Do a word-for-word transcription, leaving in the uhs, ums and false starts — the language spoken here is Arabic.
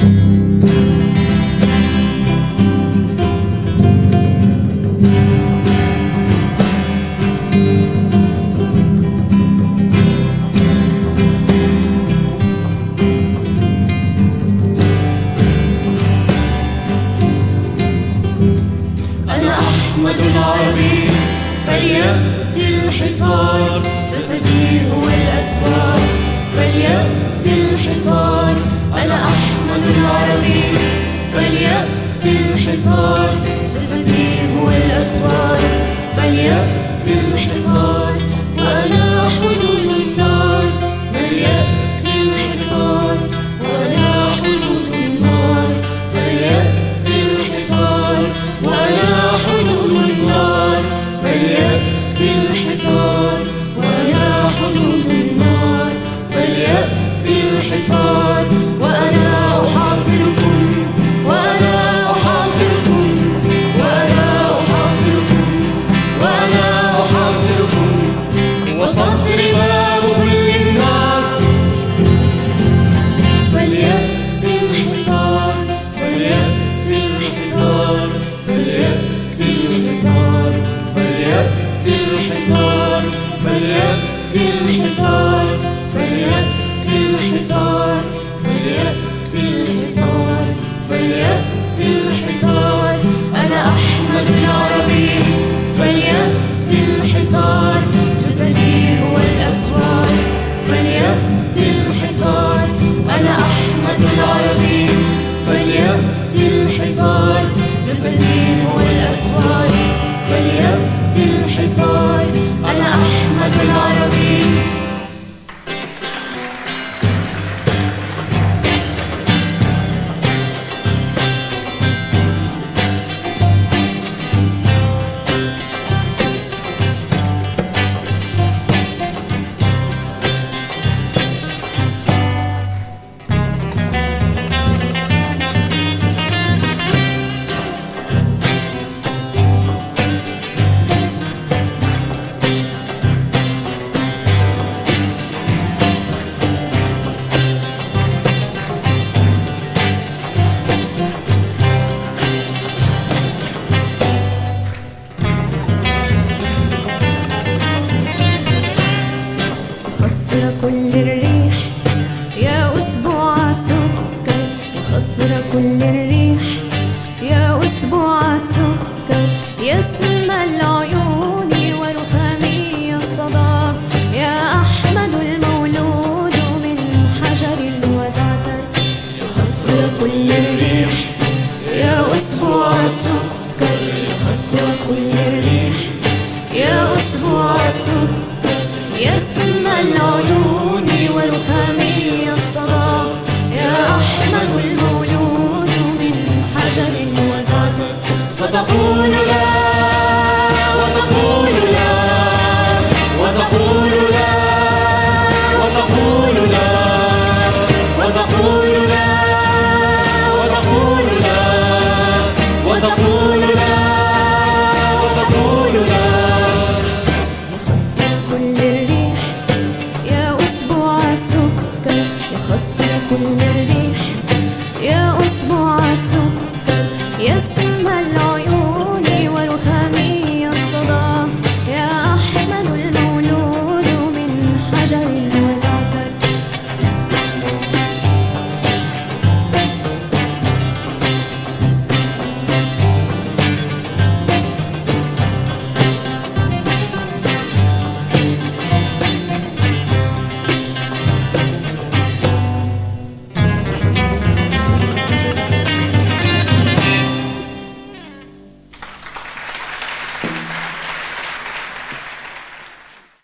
أحمد العربي فليأتي الحصار، جسدي هو الأسوار فليأتي الحصار. أنا أحمد العربي فليأتي الحصار، جسدي هو الأسوار فليأتي الحصار. وأنا حدود النار فليأتي الحصار، وأنا حدود النار فليأتي الحصار، وأنا حدود النار فليأتي الحصار، وأنا حدود النار فليأتي الحصار. وأنا أحاصركم وأنا أحاصركم وأنا أحاصركم وأنا أحاصركم وصدري باب كل الناس. فليأتي الحصار فليأتي الحصار فليأتي الحصار فليأتي الحصار فليأتي الحصار فليأتي الحصار فليأتي الحصار فليأتي الحصار. أنا أحمد العربي فليأتي الحصار، جسدي هو الأسوار فليأتي الحصار. أنا أحمد العربي فليأتي الحصار، جسدي هو الأسوار فليأتي الحصار. أنا أحمد العربي. خسر كل الريح يا أسبوع سكر، خسر كل الريح يا أسبوع سكر. يا سلم العيون ورخامي الصدى، يا أحمد المولود من حجر وزعتر. خسر كل الريح يا أسبوع سكر، خسر كل الريح يا أسبوع سكر. يا سم العيون ورخامي الصدى، يا أحمد المولود من حجر وزعتر. صدقوا